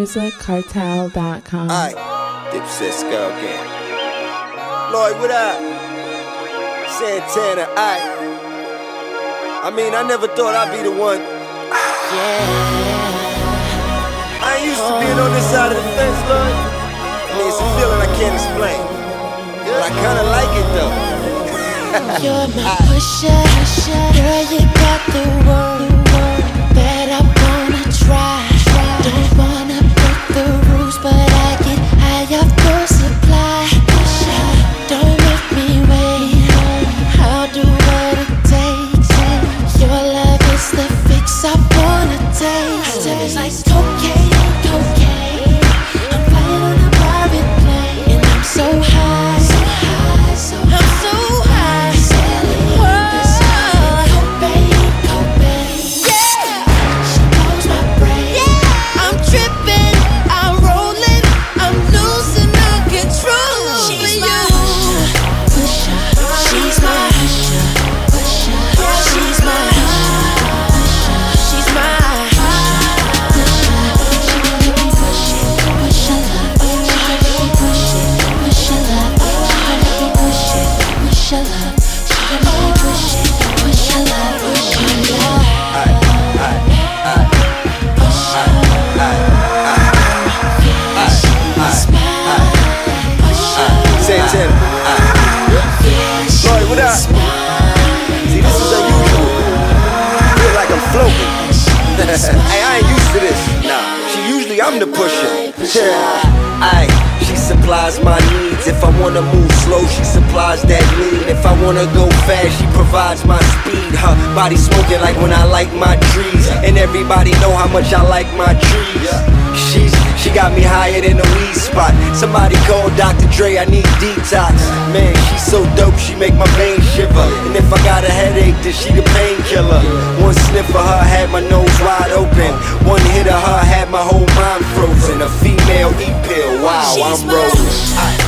musiccartel.com. Aight, Dipset Skull Gang. Lloyd, what up? Santana, aight. I mean, I never thought I'd be the one. I ain't used to being on this side of the fence, Lloyd. I mean, it's a feeling I can't explain. But I kinda like it though. You're my pusher, girl, you got the word that I wanna try. Don't wanna break the rules, but I get high off your supply. Don't make me wait, I'll do what it takes. Your love is the fix I wanna taste. It's like cocaine, cocaine. I'm flying on a private plane, and I'm so high. I'm so high. Whoa. Cobain, yeah. She knows my brain. I'm tripping, I'm rolling, I'm losing all control. She's my pusher. She's my pusher. She's my pusher. She's my Santana, Lloyd, what up? See, this is unusual. I feel like I'm floating. Hey, I ain't used to this. Nah, usually I'm the pusher. Aight, she supplies my needs. If I wanna move slow, she supplies that lead. If I wanna go fast, she provides my speed. Her body smoking like when I light my trees. And everybody know how much I like my trees. She got me higher than a weed spot. Somebody call Dr. Dre, I need detox. Man, she's so dope, she make my veins shiver. And if I got a headache, then she the painkiller. One sniff of her had my nose wide open. One hit of her had my whole mind frozen. A female E-pill, wow, I'm rolling.